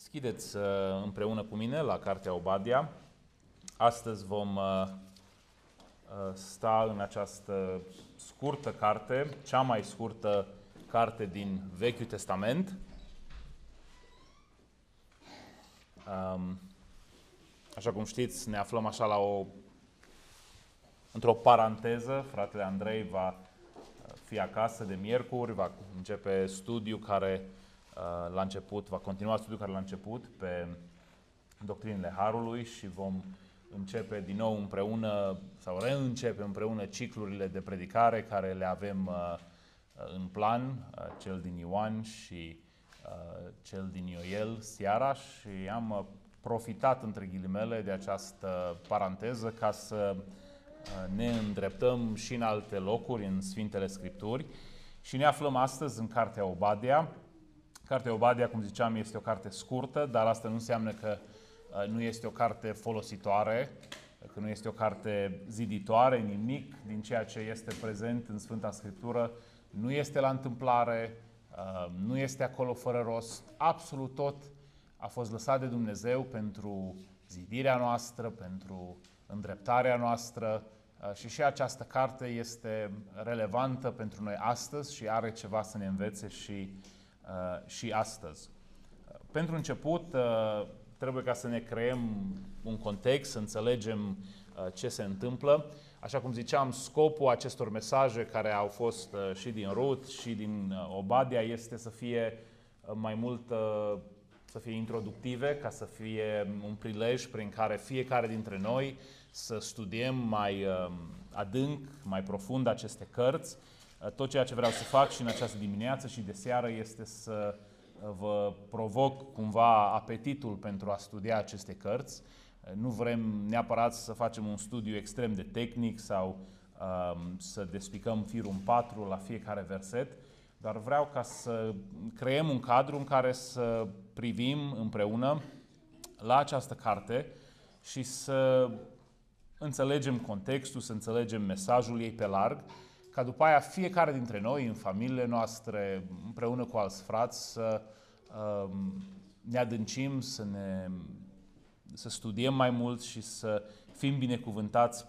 Deschideți împreună cu mine la Cartea Obadia. Astăzi vom sta în această scurtă carte, cea mai scurtă carte din Vechiul Testament. Așa cum știți, ne aflăm așa într-o paranteză. Fratele Andrei va fi acasă de miercuri, va începe studiul care va continua studiul care l-a început pe doctrinele Harului și vom începe din nou împreună sau reîncepe împreună ciclurile de predicare care le avem în plan, cel din Ioan și cel din Ioel seara, și am profitat între ghilimele de această paranteză ca să ne îndreptăm și în alte locuri, în Sfintele Scripturi, și ne aflăm astăzi în Cartea Obadia. Cartea Obadia, cum ziceam, este o carte scurtă, dar asta nu înseamnă că nu este o carte folositoare, că nu este o carte ziditoare. Nimic din ceea ce este prezent în Sfânta Scriptură nu este la întâmplare, nu este acolo fără rost. Absolut tot a fost lăsat de Dumnezeu pentru zidirea noastră, pentru îndreptarea noastră, și această carte este relevantă pentru noi astăzi și are ceva să ne învețe și astăzi. Pentru început, trebuie ca să ne creăm un context, să înțelegem ce se întâmplă. Așa cum ziceam, scopul acestor mesaje care au fost și din Rut și din Obadia este să fie mai mult, să fie introductive, ca să fie un prilej prin care fiecare dintre noi să studiem mai adânc, mai profund aceste cărți. Tot ceea ce vreau să fac și în această dimineață și de seară este să vă provoc cumva apetitul pentru a studia aceste cărți. Nu vrem neapărat să facem un studiu extrem de tehnic sau să despicăm firul în patru la fiecare verset, dar vreau ca să creăm un cadru în care să privim împreună la această carte și să înțelegem contextul, să înțelegem mesajul ei pe larg, ca după aia fiecare dintre noi, în familiile noastre, împreună cu alți frați, să ne adâncim, să studiem mai mult și să fim binecuvântați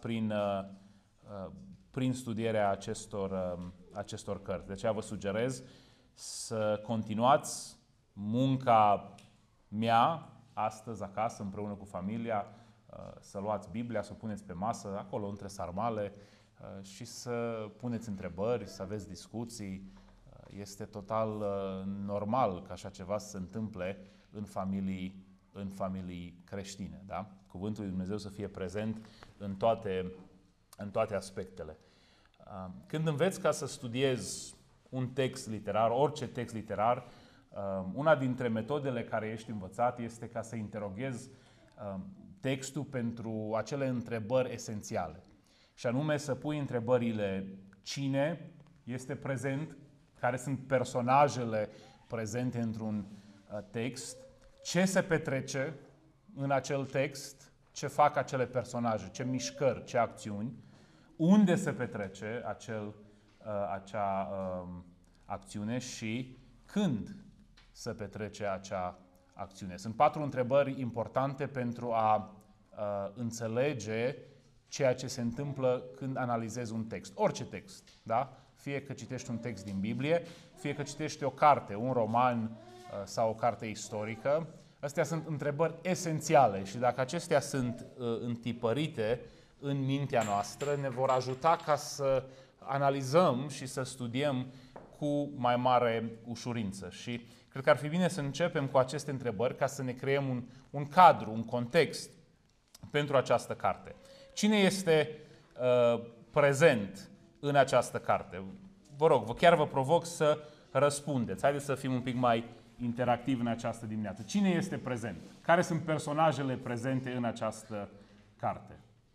prin studierea acestor cărți. De aceea vă sugerez să continuați munca mea astăzi acasă, împreună cu familia, să luați Biblia, să o puneți pe masă, acolo între sarmale, și să puneți întrebări, să aveți discuții. Este total normal ca așa ceva să se întâmple în familii creștine. Da? Cuvântul lui Dumnezeu să fie prezent în toate aspectele. Când înveți ca să studiezi un text literar, orice text literar, una dintre metodele care ești învățat este ca să interoghezi textul pentru acele întrebări esențiale. Și anume să pui întrebările: cine este prezent, care sunt personajele prezente într-un text, ce se petrece în acel text, ce fac acele personaje, ce mișcări, ce acțiuni, unde se petrece acea acțiune și când se petrece acea acțiune. Sunt 4 întrebări importante pentru a înțelege ceea ce se întâmplă când analizezi un text. Orice text, da? Fie că citești un text din Biblie, fie că citești o carte, un roman sau o carte istorică. Astea sunt întrebări esențiale și dacă acestea sunt întipărite în mintea noastră, ne vor ajuta ca să analizăm și să studiem cu mai mare ușurință. Și cred că ar fi bine să începem cu aceste întrebări ca să ne creăm un cadru, un context pentru această carte. Cine este prezent în această carte? Vă rog, chiar vă provoc să răspundeți. Haideți să fim un pic mai interactivi în această dimineață. Cine este prezent? Care sunt personajele prezente în această carte?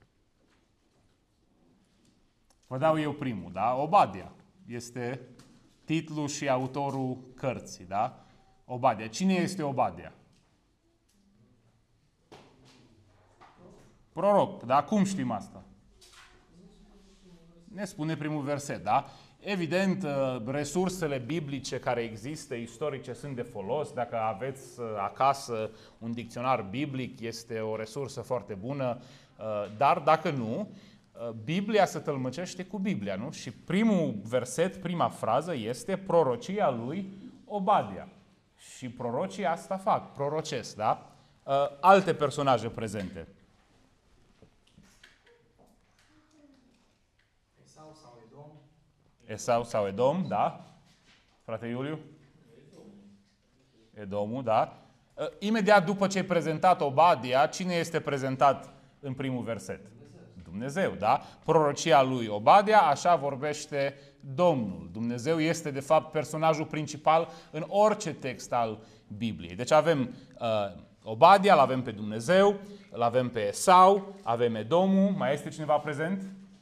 Vă dau eu primul, da? Obadia este titlul și autorul cărții, da? Obadia. Cine este Obadia? Proroc, da? Cum știm asta? Ne spune primul verset, da? Evident, resursele biblice care există, istorice, sunt de folos. Dacă aveți acasă un dicționar biblic, este o resursă foarte bună, dar dacă nu, Biblia se tălmăcește cu Biblia, nu? Și primul verset, prima frază este prorocia lui Obadia. Și prorocii asta fac, prorocesc, da? Alte personaje prezente. Esau sau Edom, da? Frate Iuliu? Edomul, da? Imediat după ce ai prezentat Obadia, cine este prezentat în primul verset? Dumnezeu, da? Prorocia lui Obadia, așa vorbește Domnul. Dumnezeu este, de fapt, personajul principal în orice text al Bibliei. Deci avem Obadia, îl avem pe Dumnezeu, îl avem pe Esau, avem Edomul. Mai este cineva prezent?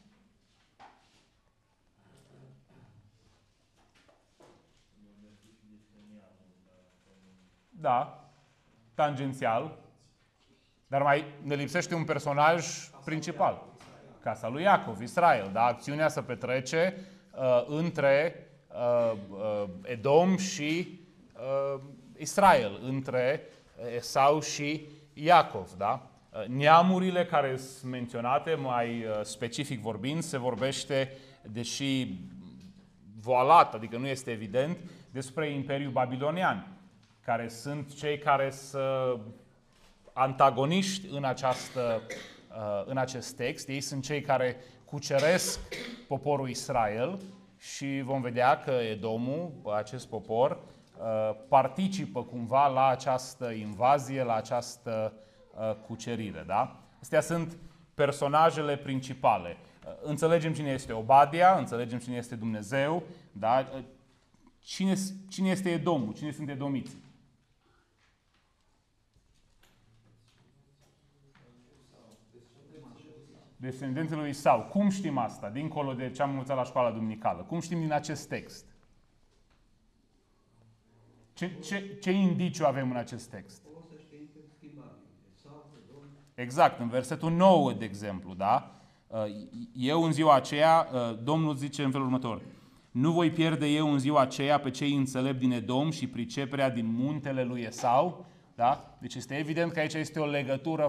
Da, tangențial. Dar mai ne lipsește un personaj principal. Casa lui Iacov, Israel. Da? Acțiunea se petrece între Edom și Israel, între Esau și Iacov. Da? Neamurile care sunt menționate, mai specific vorbind, se vorbește, deși voalat, adică nu este evident, despre Imperiul Babilonian, care sunt cei care sunt antagoniști în acest text. Ei sunt cei care cuceresc poporul Israel și vom vedea că Edomul, acest popor, participă cumva la această invazie, la această cucerire. Da? Astea sunt personajele principale. Înțelegem cine este Obadia, înțelegem cine este Dumnezeu, da? Cine este Edomul, cine sunt edomiții? Descendenții lui Esau. Cum știm asta? Dincolo de ce am învățat la școala duminicală. Cum știm din acest text? Ce indiciu avem în acest text? Exact, în versetul 9, de exemplu, da? Eu în ziua aceea, Domnul zice în felul următor: nu voi pierde eu în ziua aceea pe cei înțelepți din Edom și priceperea din muntele lui Esau. Da? Deci este evident că aici este o legătură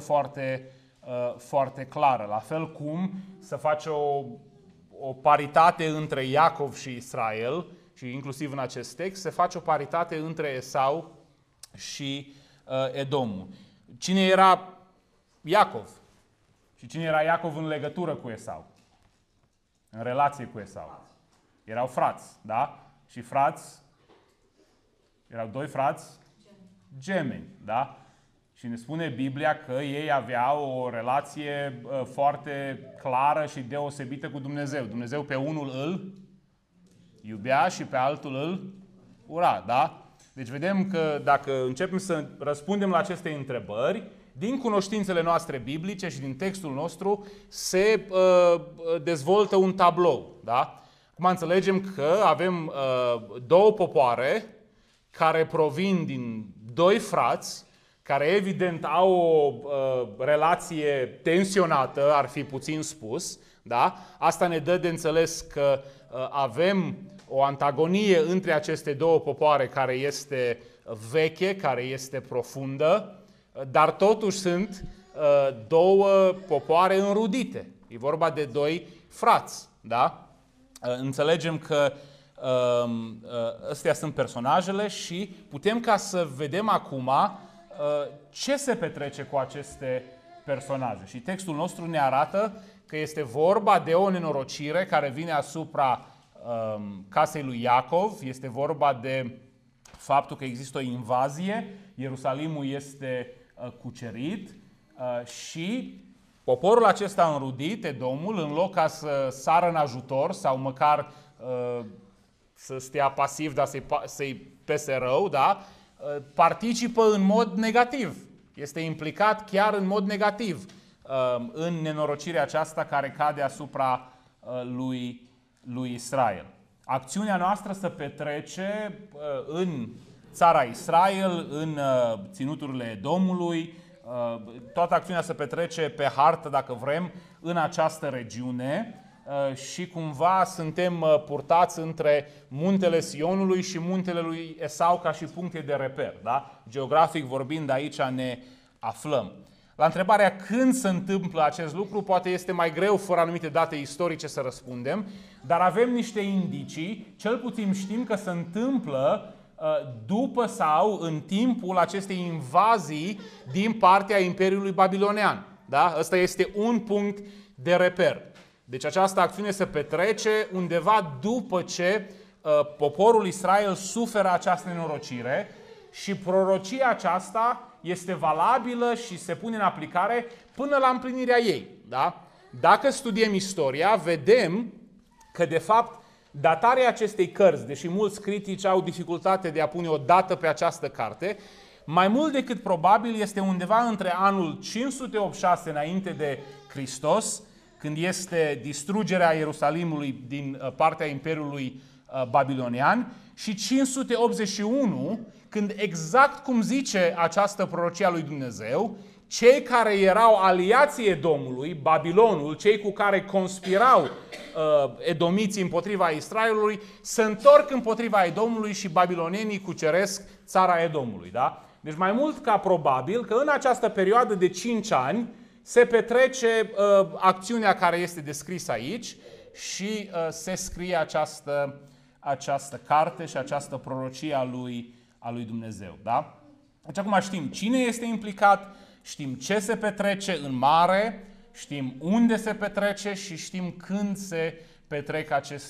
foarte clară. La fel cum să face o paritate între Iacov și Israel, și inclusiv în acest text se face o paritate între Esau și Edomul. Cine era Iacov? Și cine era Iacov în legătură cu Esau? În relație cu Esau? Erau frați, da? Și frați, erau doi frați gemeni, da? Și ne spune Biblia că ei aveau o relație foarte clară și deosebită cu Dumnezeu. Dumnezeu pe unul îl iubea și pe altul îl ura, da? Deci vedem că dacă începem să răspundem la aceste întrebări, din cunoștințele noastre biblice și din textul nostru se dezvoltă un tablou, da? Acum înțelegem că avem două popoare care provin din doi frați, care evident au o relație tensionată, ar fi puțin spus, da? Asta ne dă de înțeles că avem o antagonie între aceste două popoare care este veche, care este profundă, dar totuși sunt două popoare înrudite. E vorba de doi frați, da? Înțelegem că astea sunt personajele și putem ca să vedem acum ce se petrece cu aceste personaje. Și textul nostru ne arată că este vorba de o nenorocire care vine asupra casei lui Iacov. Este vorba de faptul că există o invazie, Ierusalimul este cucerit și poporul acesta înrudit, Edomul, în loc ca să sară în ajutor sau măcar să stea pasiv, dar să-i pese rău, da? Participă în mod negativ. Este implicat chiar în mod negativ în nenorocirea aceasta care cade asupra lui Israel. Acțiunea noastră se petrece în țara Israel, în ținuturile Edomului. Toată acțiunea se petrece pe hartă, dacă vrem, în această regiune. și cumva suntem purtați între muntele Sionului și muntele lui Esau ca și puncte de reper. Da? Geografic vorbind, aici ne aflăm. La întrebarea când se întâmplă acest lucru, poate este mai greu fără anumite date istorice să răspundem, dar avem niște indicii, cel puțin știm că se întâmplă după sau în timpul acestei invazii din partea Imperiului Babilonian. Da? Ăsta este un punct de reper. Deci această acțiune se petrece undeva după ce poporul Israel suferă această nenorocire și prorocia aceasta este valabilă și se pune în aplicare până la împlinirea ei. Da? Dacă studiem istoria, vedem că de fapt datarea acestei cărți, deși mulți critici au dificultate de a pune o dată pe această carte, mai mult decât probabil este undeva între anul 586 înainte de Hristos, când este distrugerea Ierusalimului din partea Imperiului Babilonian, și 581, când exact cum zice această prorocie a lui Dumnezeu, cei care erau aliații Edomului, Babilonul, cei cu care conspirau edomiții împotriva Israelului, se întorc împotriva Edomului și babilonienii cuceresc țara Edomului. Da? Deci mai mult ca probabil că în această perioadă de 5 ani se petrece acțiunea care este descrisă aici și se scrie această carte și această prorocie a lui Dumnezeu. Da? Deci acum știm cine este implicat, știm ce se petrece în mare, știm unde se petrece și știm când se petrec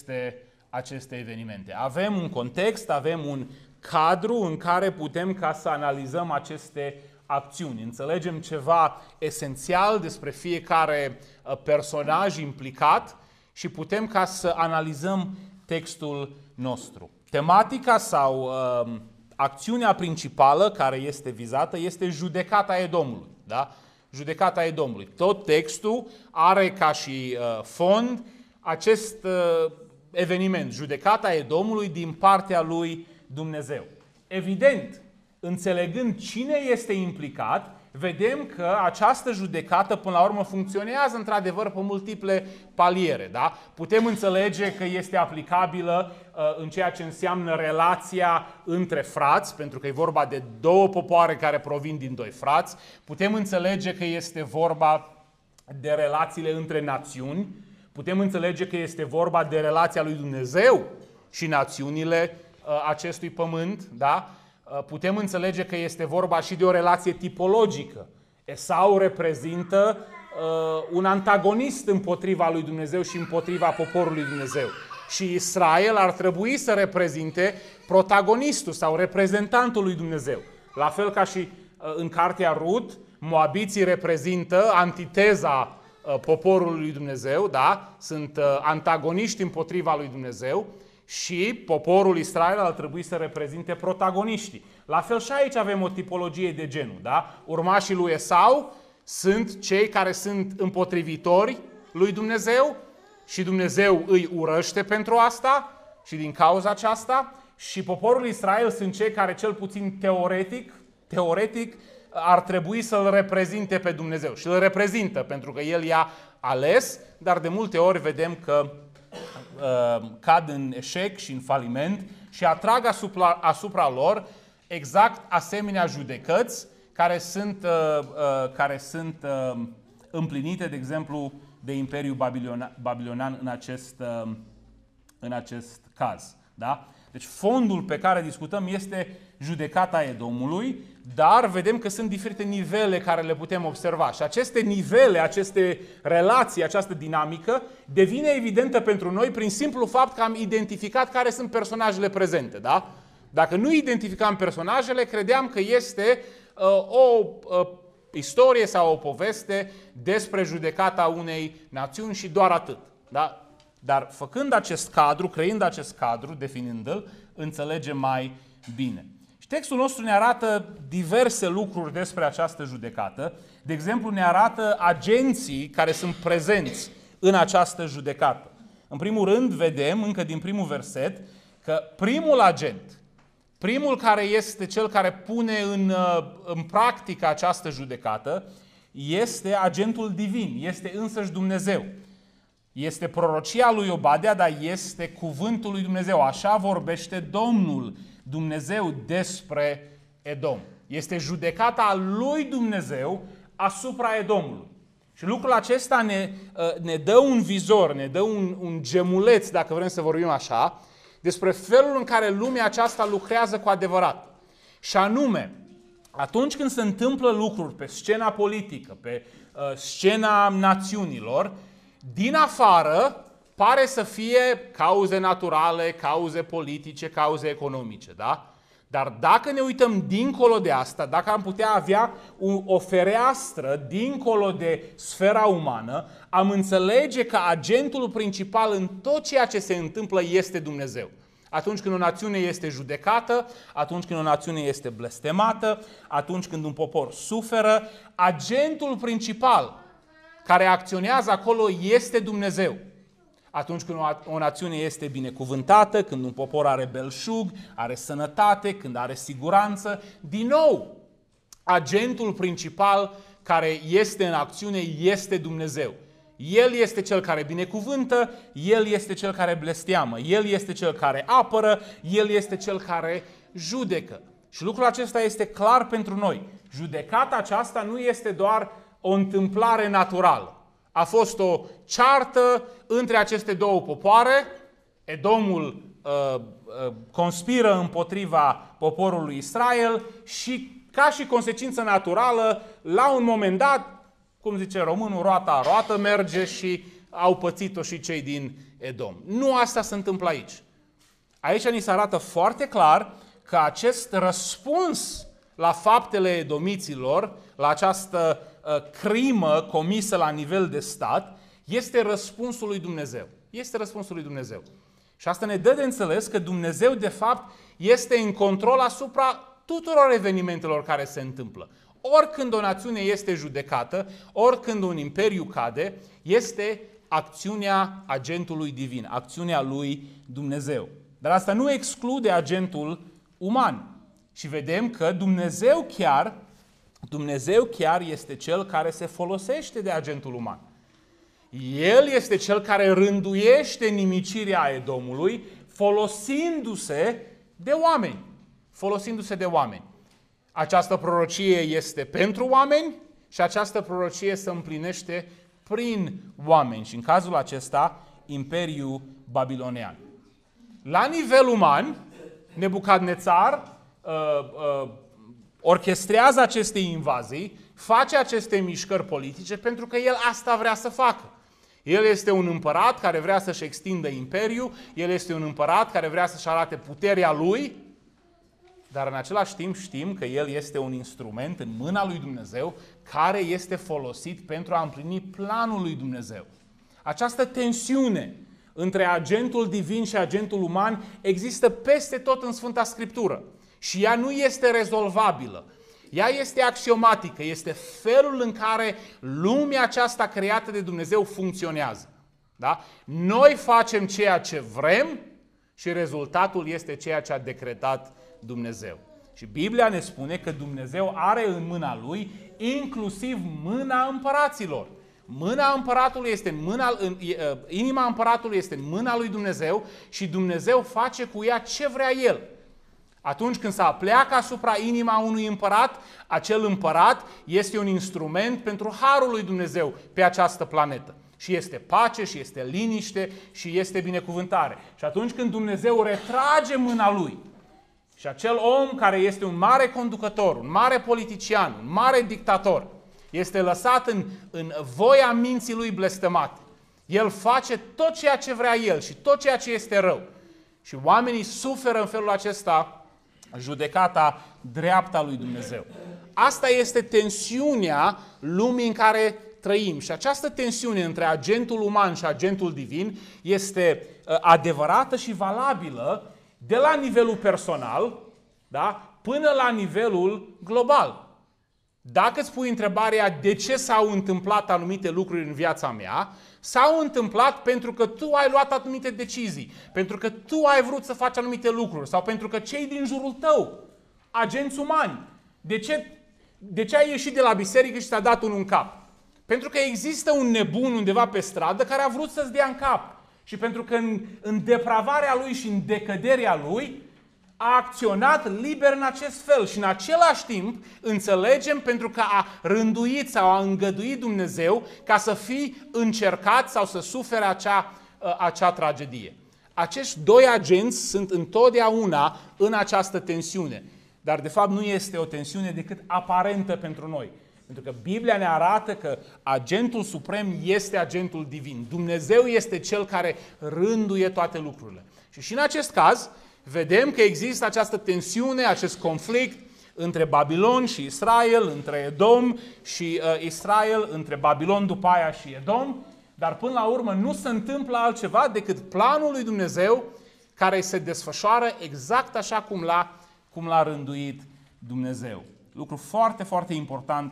aceste evenimente. Avem un context, avem un cadru în care putem ca să analizăm aceste acțiuni. Înțelegem ceva esențial despre fiecare personaj implicat și putem ca să analizăm textul nostru. Tematica sau acțiunea principală care este vizată este judecata Edomului. Da? Judecata Edomului. Tot textul are ca și fond acest eveniment, judecata Edomului din partea lui Dumnezeu. Evident, înțelegând cine este implicat, vedem că această judecată până la urmă funcționează într-adevăr pe multiple paliere. Da? Putem înțelege că este aplicabilă în ceea ce înseamnă relația între frați, pentru că e vorba de două popoare care provin din doi frați. Putem înțelege că este vorba de relațiile între națiuni. Putem înțelege că este vorba de relația lui Dumnezeu și națiunile acestui pământ. Da? Putem înțelege că este vorba și de o relație tipologică. Esau reprezintă un antagonist împotriva lui Dumnezeu și împotriva poporului Dumnezeu. Și Israel ar trebui să reprezinte protagonistul sau reprezentantul lui Dumnezeu. La fel ca și în cartea Rut, moabiții reprezintă antiteza poporului lui Dumnezeu, da? Sunt antagoniști împotriva lui Dumnezeu. Și poporul Israel ar trebui să reprezinte protagoniștii. La fel și aici avem o tipologie de genul. Da? Urmașii lui Esau sunt cei care sunt împotrivitori lui Dumnezeu și Dumnezeu îi urăște pentru asta și din cauza aceasta. Și poporul Israel sunt cei care cel puțin teoretic ar trebui să-L reprezinte pe Dumnezeu. Și îl reprezintă pentru că El i-a ales, dar de multe ori vedem că cad în eșec și în faliment și atrag asupra lor exact asemenea judecăți care sunt împlinite, de exemplu, de Imperiul Babilonian în acest caz. Da? Deci fondul pe care discutăm este judecata Edomului, dar vedem că sunt diferite nivele care le putem observa. Și aceste nivele, aceste relații, această dinamică devine evidentă pentru noi prin simplu fapt că am identificat care sunt personajele prezente. Da? Dacă nu identificam personajele, credeam că este o istorie sau o poveste despre judecata unei națiuni și doar atât. Da? Dar făcând acest cadru, creând acest cadru, definind-l, înțelegem mai bine. Și textul nostru ne arată diverse lucruri despre această judecată. De exemplu, ne arată agenții care sunt prezenți în această judecată. În primul rând, vedem, încă din primul verset, că primul agent, primul care este cel care pune în practică această judecată, este agentul divin, este însăși Dumnezeu. Este prorocia lui Obadia, dar este cuvântul lui Dumnezeu. Așa vorbește Domnul Dumnezeu despre Edom. Este judecata lui Dumnezeu asupra Edomului. Și lucrul acesta ne dă un vizor, ne dă un gemuleț, dacă vrem să vorbim așa, despre felul în care lumea aceasta lucrează cu adevărat. Și anume, atunci când se întâmplă lucruri pe scena politică, pe scena națiunilor, din afară pare să fie cauze naturale, cauze politice, cauze economice, da? Dar dacă ne uităm dincolo de asta, dacă am putea avea o fereastră dincolo de sfera umană, am înțelege că agentul principal în tot ceea ce se întâmplă este Dumnezeu. Atunci când o națiune este judecată, atunci când o națiune este blestemată, atunci când un popor suferă, agentul principal care acționează acolo este Dumnezeu. Atunci când o națiune este binecuvântată, când un popor are belșug, are sănătate, când are siguranță, din nou, agentul principal care este în acțiune este Dumnezeu. El este cel care binecuvântă, El este cel care blesteamă, El este cel care apără, El este cel care judecă. Și lucrul acesta este clar pentru noi. Judecata aceasta nu este doar o întâmplare naturală. A fost o ceartă între aceste două popoare, Edomul conspiră împotriva poporului Israel și ca și consecință naturală, la un moment dat, cum zice românul, roata roată merge și au pățit-o și cei din Edom. Nu asta se întâmplă aici. Aici ni se arată foarte clar că acest răspuns la faptele edomiților, la această crimă comisă la nivel de stat, este răspunsul lui Dumnezeu. Este răspunsul lui Dumnezeu. Și asta ne dă de înțeles că Dumnezeu, de fapt, este în control asupra tuturor evenimentelor care se întâmplă. Oricând o națiune este judecată, oricând un imperiu cade, este acțiunea agentului divin, acțiunea lui Dumnezeu. Dar asta nu exclude agentul uman. Și vedem că Dumnezeu chiar este cel care se folosește de agentul uman. El este cel care rânduiește nimicirea Edomului folosindu-se de oameni. Folosindu-se de oameni. Această prorocie este pentru oameni și această prorocie se împlinește prin oameni. Și în cazul acesta, Imperiul Babilonian. La nivel uman, Nebucadnețar orchestrează aceste invazii, face aceste mișcări politice pentru că el asta vrea să facă. El este un împărat care vrea să-și extindă imperiul, el este un împărat care vrea să-și arate puterea lui, dar în același timp știm că el este un instrument în mâna lui Dumnezeu care este folosit pentru a împlini planul lui Dumnezeu. Această tensiune între agentul divin și agentul uman există peste tot în Sfânta Scriptură și ea nu este rezolvabilă. Ea este axiomatică, este felul în care lumea aceasta creată de Dumnezeu funcționează. Da? Noi facem ceea ce vrem și rezultatul este ceea ce a decretat Dumnezeu. Și Biblia ne spune că Dumnezeu are în mâna Lui inclusiv mâna împăraților. Mâna împăratului este inima împăratului este în mâna lui Dumnezeu și Dumnezeu face cu ea ce vrea El. Atunci când se apleacă asupra inima unui împărat, acel împărat este un instrument pentru harul lui Dumnezeu pe această planetă. Și este pace, și este liniște, și este binecuvântare. Și atunci când Dumnezeu retrage mâna Lui și acel om care este un mare conducător, un mare politician, un mare dictator, este lăsat în voia minții lui blestemate. El face tot ceea ce vrea el și tot ceea ce este rău. Și oamenii suferă în felul acesta judecata dreaptă a lui Dumnezeu. Asta este tensiunea lumii în care trăim. Și această tensiune între agentul uman și agentul divin este adevărată și valabilă de la nivelul personal, da, până la nivelul global. Dacă îți pui întrebarea de ce s-au întâmplat anumite lucruri în viața mea, s-au întâmplat pentru că tu ai luat anumite decizii, pentru că tu ai vrut să faci anumite lucruri sau pentru că cei din jurul tău, agenți umani, de ce ai ieșit de la biserică și ți-a dat unul în cap? Pentru că există un nebun undeva pe stradă care a vrut să-ți dea în cap. Și pentru că în depravarea lui și în decăderea lui a acționat liber în acest fel. Și în același timp înțelegem pentru că a rânduit sau a îngăduit Dumnezeu ca să fii încercat sau să sufere acea tragedie. Acești doi agenți sunt întotdeauna în această tensiune. Dar de fapt nu este o tensiune decât aparentă pentru noi. Pentru că Biblia ne arată că agentul suprem este agentul divin. Dumnezeu este Cel care rânduie toate lucrurile. Și în acest caz vedem că există această tensiune, acest conflict între Babilon și Israel, între Edom și Israel, între Babilon după aia și Edom. Dar până la urmă nu se întâmplă altceva decât planul lui Dumnezeu care se desfășoară exact așa cum l-a rânduit Dumnezeu. Lucru foarte, foarte important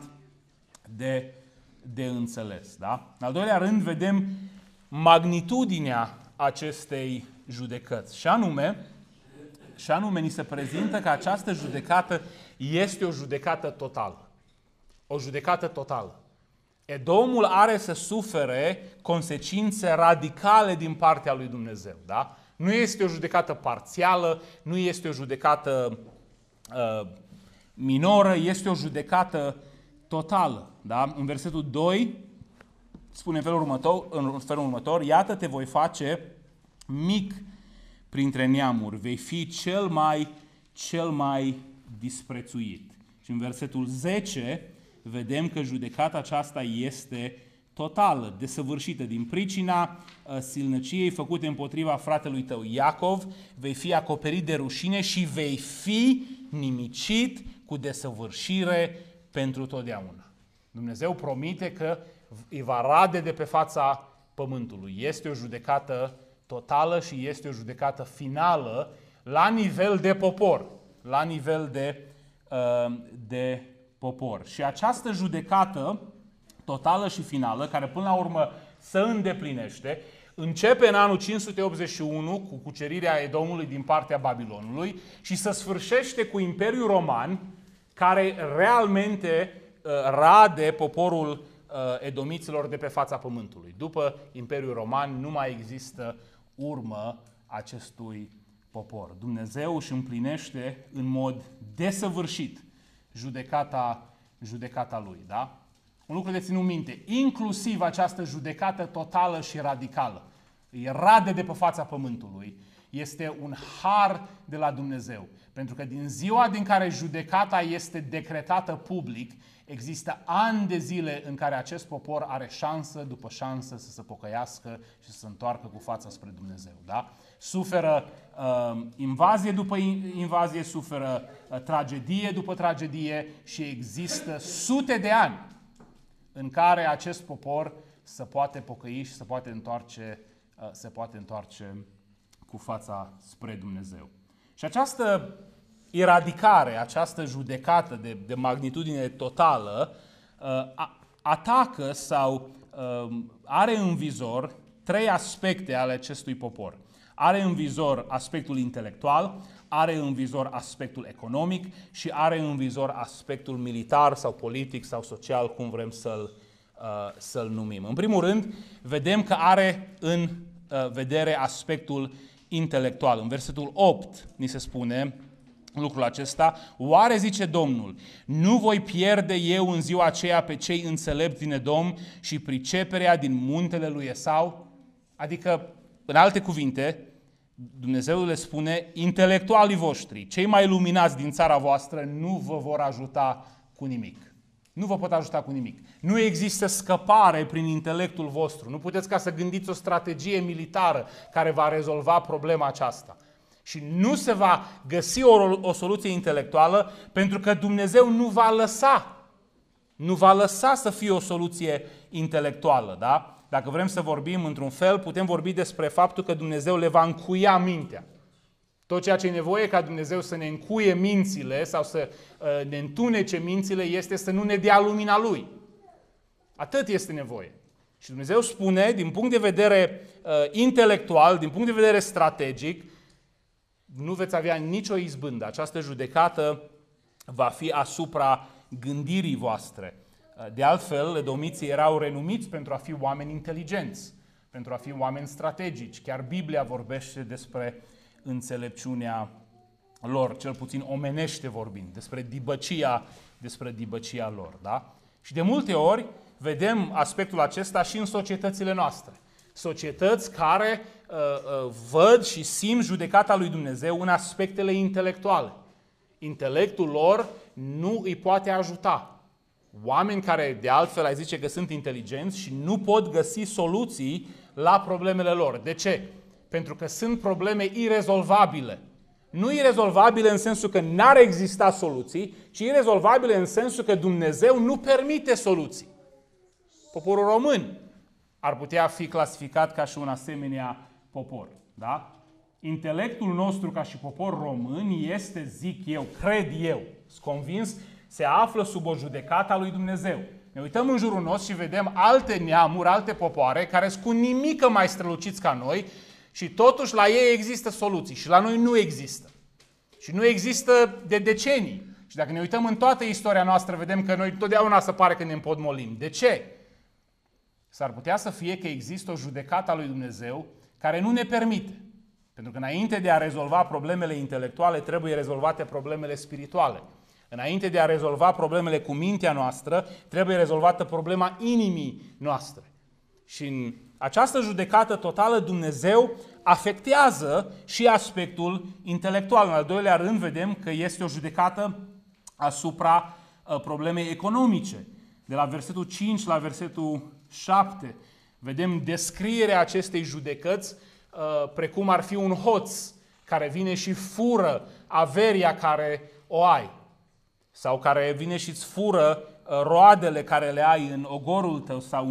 de înțeles. Da? În al doilea rând vedem magnitudinea acestei judecăți. Și anume ni se prezintă că această judecată este o judecată totală. O judecată totală. Edomul are să sufere consecințe radicale din partea lui Dumnezeu. Da? Nu este o judecată parțială, nu este o judecată minoră, este o judecată totală. Da? În versetul 2 spune în felul următor, iată te voi face mic printre neamuri, vei fi cel mai disprețuit. Și în versetul 10 vedem că judecata aceasta este totală, desăvârșită. Din pricina silnăciei făcute împotriva fratelui tău Iacov, vei fi acoperit de rușine și vei fi nimicit cu desăvârșire pentru totdeauna. Dumnezeu promite că îi va rade de pe fața pământului. Este o judecată totală și este o judecată finală la nivel de popor. La nivel de popor. Și această judecată totală și finală, care până la urmă se îndeplinește, începe în anul 581 cu cucerirea Edomului din partea Babilonului și se sfârșește cu Imperiul Roman, care realmente rade poporul edomiților de pe fața pământului. După Imperiul Roman nu mai există urmă acestui popor. Dumnezeu își împlinește în mod desăvârșit judecata lui. Da? Un lucru de ținut minte, inclusiv această judecată totală și radicală, îi rade de pe fața pământului, este un har de la Dumnezeu. Pentru că din ziua din care judecata este decretată public, există ani de zile în care acest popor are șansă după șansă să se pocăiască și să se întoarcă cu fața spre Dumnezeu. Da? Suferă invazie după invazie, suferă tragedie după tragedie și există sute de ani în care acest popor se poate pocăi și se poate întoarce cu fața spre Dumnezeu. Și această eradicare, această judecată de magnitudine totală atacă sau are în vizor trei aspecte ale acestui popor. Are în vizor aspectul intelectual, are în vizor aspectul economic și are în vizor aspectul militar sau politic sau social, cum vrem să-l numim. În primul rând, vedem că are în vedere aspectul intelectual. În versetul 8 ni se spune lucrul acesta, oare, zice Domnul, nu voi pierde eu în ziua aceea pe cei înțelepți din Edom și priceperea din muntele lui Esau? Adică, în alte cuvinte, Dumnezeu le spune, intelectualii voștri, cei mai luminați din țara voastră, nu vă vor ajuta cu nimic. Nu vă pot ajuta cu nimic. Nu există scăpare prin intelectul vostru. Nu puteți ca să gândiți o strategie militară care va rezolva problema aceasta. Și nu se va găsi o soluție intelectuală pentru că Dumnezeu nu va lăsa să fie o soluție intelectuală. Da? Dacă vrem să vorbim într-un fel, putem vorbi despre faptul că Dumnezeu le va încuia mintea. Tot ceea ce e nevoie ca Dumnezeu să ne încuie mințile sau să ne întunece mințile este să nu ne dea lumina Lui. Atât este nevoie. Și Dumnezeu spune, din punct de vedere intelectual, din punct de vedere strategic, nu veți avea nicio izbândă. Această judecată va fi asupra gândirii voastre, De altfel, edomiții erau renumiți pentru a fi oameni inteligenți, pentru a fi oameni strategici. Chiar Biblia vorbește despre înțelepciunea lor, cel puțin omenește vorbind, despre dibăcia lor. Da? Și de multe ori vedem aspectul acesta și în societățile noastre. Societăți care văd și simt judecata lui Dumnezeu în aspectele intelectuale. Intelectul lor nu îi poate ajuta. Oameni care de altfel ai zice că sunt inteligenți și nu pot găsi soluții la problemele lor. De ce? Pentru că sunt probleme irezolvabile. Nu irezolvabile în sensul că n-ar exista soluții, ci irezolvabile în sensul că Dumnezeu nu permite soluții. Poporul român ar putea fi clasificat ca și un asemenea popor. Da? Intelectul nostru ca și popor român este, zic eu, cred eu, sunt convins, se află sub o judecată a lui Dumnezeu. Ne uităm în jurul nostru și vedem alte neamuri, alte popoare care sunt cu nimică mai străluciți ca noi și totuși la ei există soluții și la noi nu există. Și nu există de decenii. Și dacă ne uităm în toată istoria noastră, vedem că noi totdeauna se pare că ne împotmolim. De ce? S-ar putea să fie că există o judecată a lui Dumnezeu care nu ne permite. Pentru că înainte de a rezolva problemele intelectuale, trebuie rezolvate problemele spirituale. Înainte de a rezolva problemele cu mintea noastră, trebuie rezolvată problema inimii noastre. Și în această judecată totală, Dumnezeu afectează și aspectul intelectual. În al doilea rând, vedem că este o judecată asupra problemei economice. De la versetul 5 la versetul 7, vedem descrierea acestei judecăți precum ar fi un hoț care vine și fură averia care o ai. Sau care vine și îți fură roadele care le ai în ogorul tău sau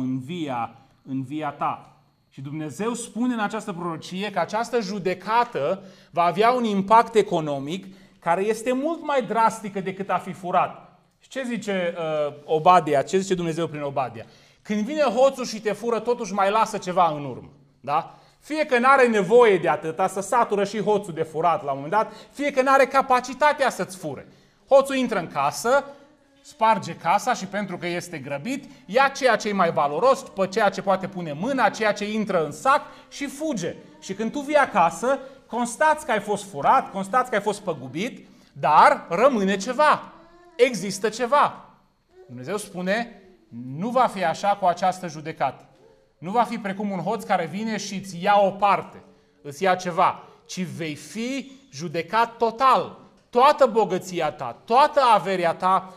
în via ta. Și Dumnezeu spune în această prorocie că această judecată va avea un impact economic care este mult mai drastică decât a fi furat. Și ce zice Obadia? Ce zice Dumnezeu prin Obadia? Când vine hoțul și te fură, totuși mai lasă ceva în urmă. Da? Fie că n-are nevoie de atâta, să satură și hoțul de furat la un moment dat, fie că n-are capacitatea să-ți fure. Hoțul intră în casă, sparge casa și pentru că este grăbit, ia ceea ce e mai valoros, pe ceea ce poate pune mâna, ceea ce intră în sac și fuge. Și când tu vii acasă, constați că ai fost furat, constați că ai fost păgubit, dar rămâne ceva. Există ceva. Dumnezeu spune, nu va fi așa cu această judecată. Nu va fi precum un hoț care vine și îți ia o parte, îți ia ceva, ci vei fi judecat total. Toată bogăția ta, toată averia ta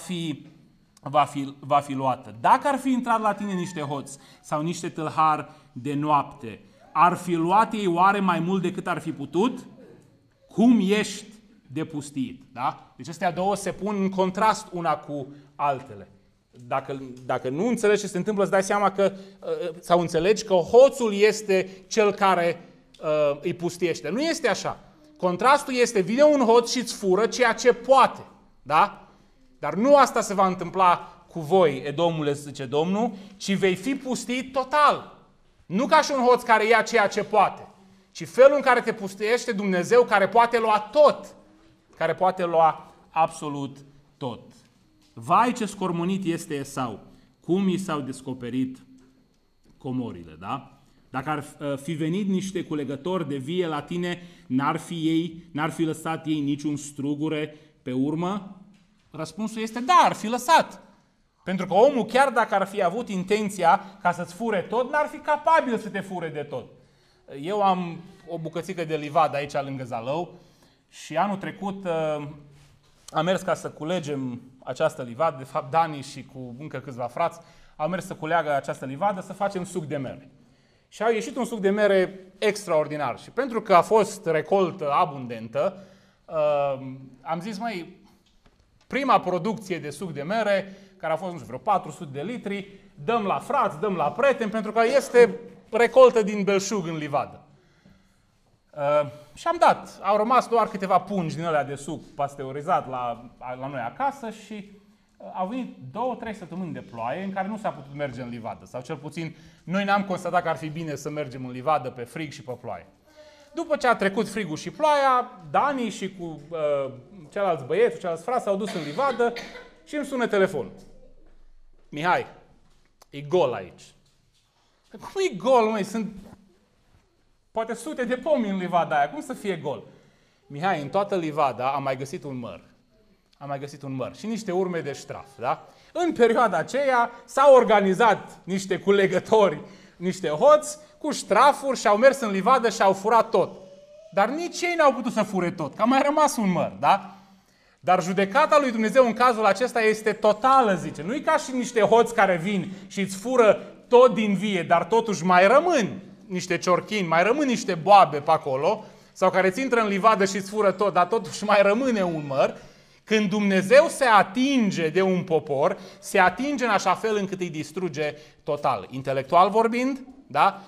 va fi luată. Dacă ar fi intrat la tine niște hoți sau niște tâlhari de noapte, ar fi luat ei oare mai mult decât ar fi putut? Cum ești de pustit? Da? Deci astea două se pun în contrast una cu altele. Dacă nu înțelegi ce se întâmplă, îți dai seama că, sau înțelegi că hoțul este cel care îi pustiește. Nu este așa. Contrastul este, vine un hoț și îți fură ceea ce poate. Da? Dar nu asta se va întâmpla cu voi, Edomule, zice Domnul, ci vei fi pustit total. Nu ca și un hoț care ia ceea ce poate, ci felul în care te pustiește Dumnezeu, care poate lua tot. Care poate lua absolut tot. Vai, ce scormonit este Esau! Cum i s-au descoperit comorile, da? Dacă ar fi venit niște culegători de vie la tine, n-ar fi lăsat ei niciun strugure pe urmă? Răspunsul este da, ar fi lăsat. Pentru că omul, chiar dacă ar fi avut intenția ca să-ți fure tot, n-ar fi capabil să te fure de tot. Eu am o bucățică de livadă aici lângă Zalău și anul trecut am mers ca să culegem această livadă. De fapt, Dani și cu încă câțiva frați au mers să culeagă această livadă să facem suc de mere. Și a ieșit un suc de mere extraordinar. Și pentru că a fost recoltă abundentă, am zis, prima producție de suc de mere, care a fost, nu știu, vreo 400 de litri, dăm la frați, dăm la prieteni, pentru că este recoltă din belșug în livadă. Și am dat. Au rămas doar câteva pungi din alea de suc pasteurizat la noi acasă și au venit 2-3 săptămâni de ploaie în care nu s-a putut merge în livadă. Sau cel puțin noi n-am constatat că ar fi bine să mergem în livadă pe frig și pe ploaie. După ce a trecut frigul și ploaia, Dani și cu ceilalți băieți, ceilalți frați s-au dus în livadă și îmi sună telefonul. Mihai, e gol aici. Cum e gol, măi? Sunt poate sute de pomi în livada aia. Cum să fie gol? Mihai, în toată livada am mai găsit un măr. Am mai găsit un măr și niște urme de ștraf, da? În perioada aceea s-au organizat niște culegători, niște hoți cu ștrafuri și au mers în livadă și au furat tot. Dar nici ei n-au putut să fure tot, că a mai rămas un măr, da? Dar judecata lui Dumnezeu în cazul acesta este totală, zice. Nu e ca și niște hoți care vin și îți fură tot din vie, dar totuși mai rămân niște ciorchini, mai rămân niște boabe pe acolo, sau care ți intră în livadă și îți fură tot, dar totuși mai rămâne un măr. Când Dumnezeu se atinge de un popor, se atinge în așa fel încât îi distruge total. Intelectual vorbind, da?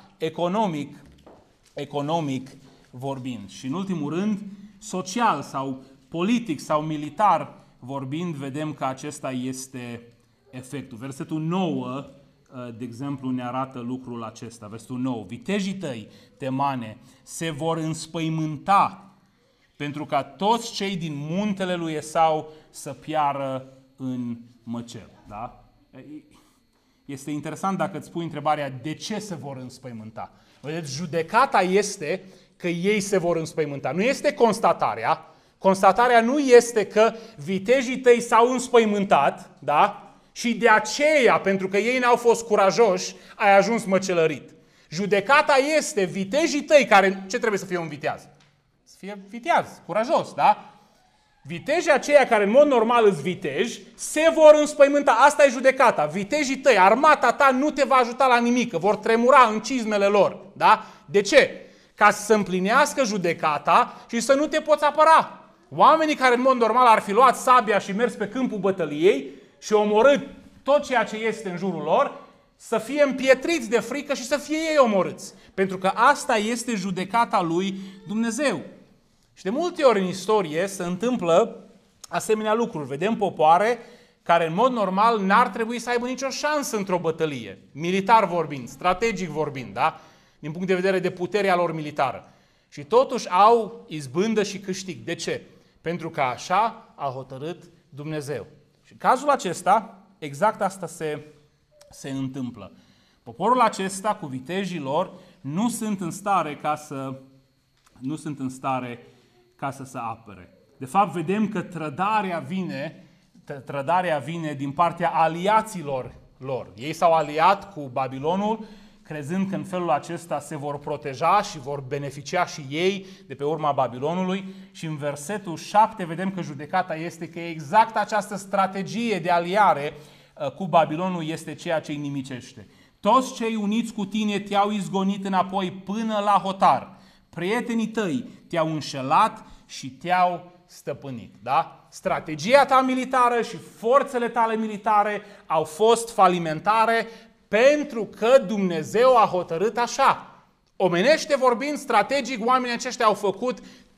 Economic vorbind. Și în ultimul rând, social sau politic sau militar vorbind, vedem că acesta este efectul. Versetul 9, de exemplu, ne arată lucrul acesta. Versetul 9. Vitejii tăi, Temane, se vor înspăimânta pentru ca toți cei din muntele lui Esau să piară în măcel. Da? Este interesant dacă îți pui întrebarea de ce se vor înspăimânta. Vedeți, judecata este că ei se vor înspăimânta. Nu este constatarea. Constatarea nu este că vitejii tăi s-au înspăimântat, da? Și de aceea, pentru că ei n-au fost curajoși, ai ajuns măcelărit. Judecata este vitejii tăi care... Ce trebuie să fie un viteaz? Să fie viteaz, curajos, da? Vitejii aceia care în mod normal îți viteji, se vor înspăimânta. Asta e judecata. Vitejii tăi, armata ta nu te va ajuta la nimic, vor tremura în cizmele lor, da? De ce? Ca să se împlinească judecata și să nu te poți apăra. Oamenii care în mod normal ar fi luat sabia și mers pe câmpul bătăliei și omorât tot ceea ce este în jurul lor, să fie împietriți de frică și să fie ei omorâți. Pentru că asta este judecata lui Dumnezeu. Și de multe ori în istorie se întâmplă asemenea lucruri. Vedem popoare care în mod normal n-ar trebui să aibă nicio șansă într-o bătălie, militar vorbind, strategic vorbind, da? Din punct de vedere de puterea lor militară. Și totuși au izbândă și câștig. De ce? Pentru că așa a hotărât Dumnezeu. Și în cazul acesta, exact asta se întâmplă. Poporul acesta, cu vitejii lor, nu sunt în stare ca să se apere. De fapt, vedem că trădarea vine din partea aliaților lor. Ei s-au aliat cu Babilonul, crezând că în felul acesta se vor proteja și vor beneficia și ei de pe urma Babilonului. Și în versetul 7 vedem că judecata este că exact această strategie de aliare cu Babilonul este ceea ce îi nimicește. Toți cei uniți cu tine te-au izgonit înapoi până la hotar. Prietenii tăi te-au înșelat și te-au stăpânit. Da? Strategia ta militară și forțele tale militare au fost falimentare pentru că Dumnezeu a hotărât așa. Omenește vorbind, strategic, oamenii aceștia au făcut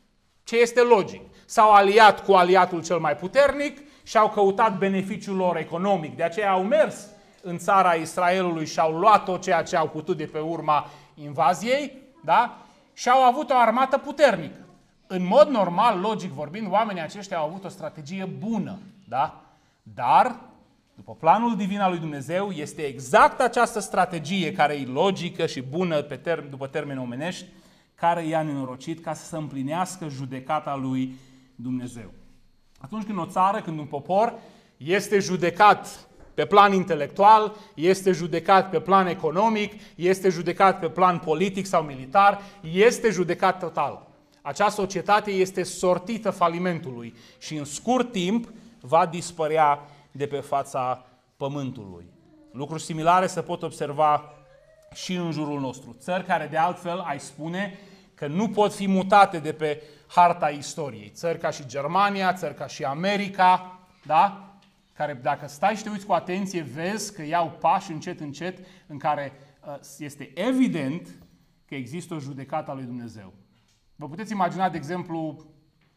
ce este logic. S-au aliat cu aliatul cel mai puternic și au căutat beneficiul lor economic. De aceea au mers în țara Israelului și au luat tot ceea ce au putut de pe urma invaziei, da? Și au avut o armată puternică. În mod normal, logic vorbind, oamenii aceștia au avut o strategie bună, da? Dar, după planul divin al lui Dumnezeu, este exact această strategie care e logică și bună după termeni omenești, care i-a nenorocit ca să se împlinească judecata lui Dumnezeu. Atunci când o țară, când un popor este judecat pe plan intelectual, este judecat pe plan economic, este judecat pe plan politic sau militar, este judecat total. Acea societate este sortită falimentului și în scurt timp va dispărea de pe fața pământului. Lucruri similare se pot observa și în jurul nostru. Țări care de altfel ai spune că nu pot fi mutate de pe harta istoriei. Țări ca și Germania, țări ca și America, da? Care dacă stai și te uiți cu atenție, vezi că iau pași încet în care este evident că există o judecată a lui Dumnezeu. Vă puteți imagina, de exemplu,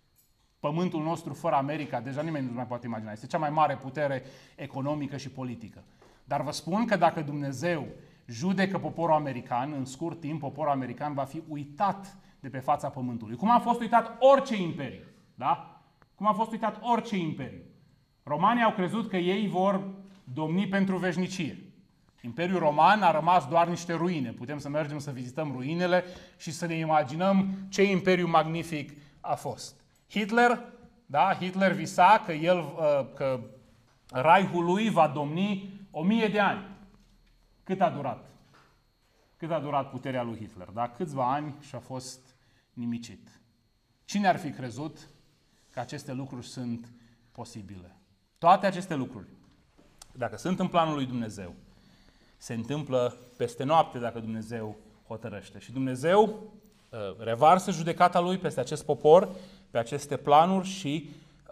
pământul nostru fără America, deja nimeni nu mai poate imagina. Este cea mai mare putere economică și politică. Dar vă spun că dacă Dumnezeu judecă poporul american, în scurt timp poporul american va fi uitat de pe fața pământului. Cum a fost uitat orice imperiu, da? Cum a fost uitat orice imperiu. Romanii au crezut că ei vor domni pentru veșnicie. Imperiul Roman a rămas doar niște ruine. Putem să mergem să vizităm ruinele și să ne imaginăm ce imperiu magnific a fost. Hitler, da? Hitler visa că Reichul lui va domni 1000 de ani. Cât a durat? Cât a durat puterea lui Hitler? Da? Câțiva ani și a fost nimicit. Cine ar fi crezut că aceste lucruri sunt posibile? Toate aceste lucruri, dacă sunt în planul lui Dumnezeu, se întâmplă peste noapte dacă Dumnezeu hotărăște. Și Dumnezeu revarsă judecata lui peste acest popor, pe aceste planuri și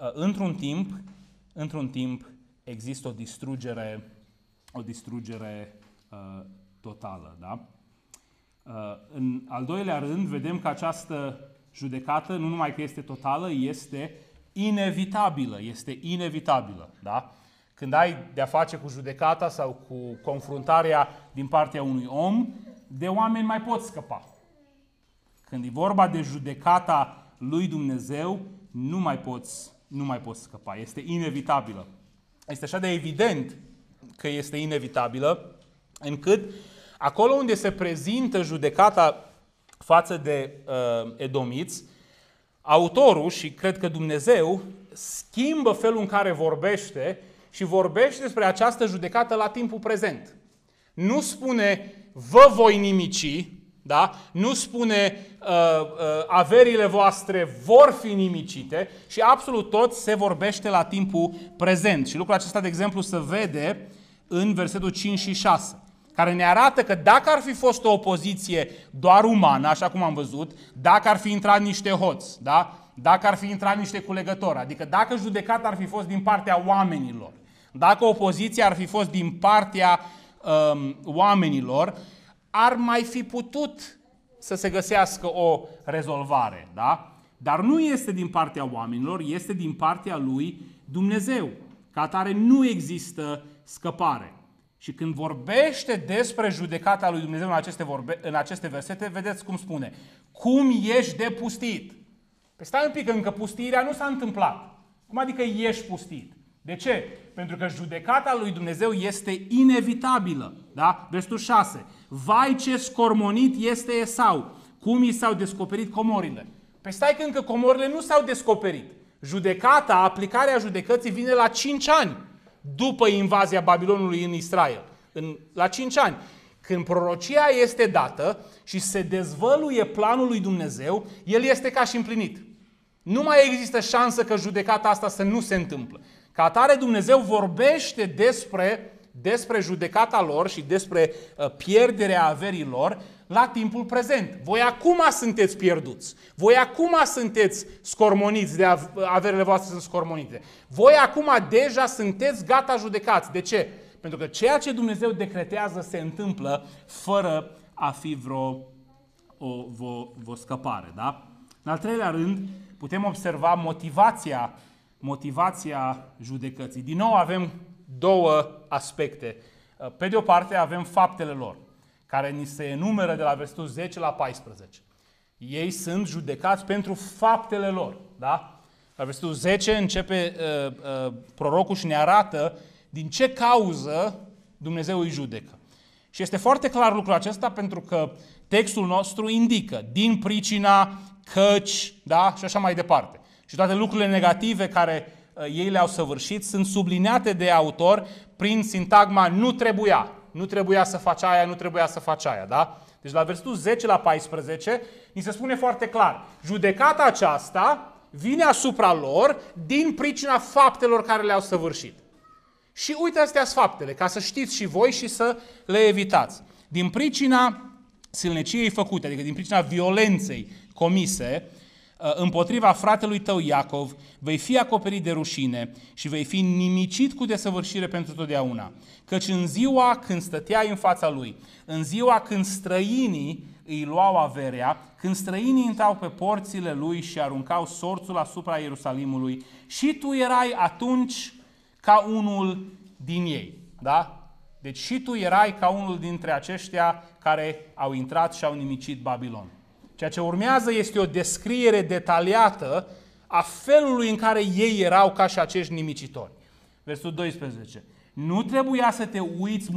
într-un timp există o distrugere totală. Da? În al doilea rând, vedem că această judecată nu numai că este totală, este inevitabilă. Este inevitabilă. Da? Când ai de-a face cu judecata sau cu confruntarea din partea unui om, de oameni mai poți scăpa. Când e vorba de judecata lui Dumnezeu, nu mai poți scăpa. Este inevitabilă. Este așa de evident că este inevitabilă, încât acolo unde se prezintă judecata față de edomiți, autorul și cred că Dumnezeu schimbă felul în care vorbește și vorbește despre această judecată la timpul prezent. Nu spune vă voi nimici, da? Nu spune averile voastre vor fi nimicite și absolut tot se vorbește la timpul prezent. Și lucrul acesta, de exemplu, se vede în versetul 5 și 6, care ne arată că dacă ar fi fost o opoziție doar umană, așa cum am văzut, dacă ar fi intrat niște hoți, da? Dacă ar fi intrat niște culegători, adică dacă judecata ar fi fost din partea oamenilor, dacă opoziția ar fi fost din partea oamenilor, ar mai fi putut să se găsească o rezolvare, da? Dar nu este din partea oamenilor, este din partea lui Dumnezeu. Ca atare nu există scăpare. Și când vorbește despre judecata lui Dumnezeu în aceste versete, vedeți cum spune. Cum ești de pustit? Păi stai un pic, încă pustirea nu s-a întâmplat. Cum adică ești pustit? De ce? Pentru că judecata lui Dumnezeu este inevitabilă. Da? Versetul 6. Vai ce scormonit este Esau, cum i s-au descoperit comorile. Păi stai că încă comorile nu s-au descoperit. Judecata, aplicarea judecății vine la 5 ani după invazia Babilonului în Israel. La 5 ani. Când prorocia este dată și se dezvăluie planul lui Dumnezeu, el este ca și împlinit. Nu mai există șansă că judecata asta să nu se întâmplă. Ca atare Dumnezeu vorbește despre judecata lor și despre pierderea averilor la timpul prezent. Voi acum sunteți pierduți. Voi acum sunteți scormoniți, de averile voastre sunt scormonite. Voi acum deja sunteți gata judecați. De ce? Pentru că ceea ce Dumnezeu decretează se întâmplă fără a fi vreo scăpare. Da? În al treilea rând, putem observa motivația judecății. Din nou avem două aspecte. Pe de o parte avem faptele lor, care ni se enumeră de la versetul 10 la 14. Ei sunt judecați pentru faptele lor. Da? La versetul 10 începe prorocul și ne arată din ce cauză Dumnezeu îi judecă. Și este foarte clar lucrul acesta pentru că textul nostru indică din pricina, căci, da? Și așa mai departe. Și toate lucrurile negative care ei le-au săvârșit sunt subliniate de autor prin sintagma nu trebuia să faci aia, nu trebuia să faci aia. Da? Deci la versetul 10 la 14 ni se spune foarte clar, judecata aceasta vine asupra lor din pricina faptelor care le-au săvârșit. Și uite, astea sunt faptele, ca să știți și voi și să le evitați. Din pricina silneciei făcute, adică din pricina violenței comise împotriva fratelui tău Iacov, vei fi acoperit de rușine și vei fi nimicit cu desăvârșire pentru totdeauna. Căci în ziua când stăteai în fața lui, în ziua când străinii îi luau averea, când străinii intrau pe porțile lui și aruncau sorțul asupra Ierusalimului, și tu erai atunci ca unul din ei. Da? Deci și tu erai ca unul dintre aceștia care au intrat și au nimicit Babilon. Ceea ce urmează este o descriere detaliată a felului în care ei erau ca și acești nimicitori. Versul 12. Nu trebuia să te uiți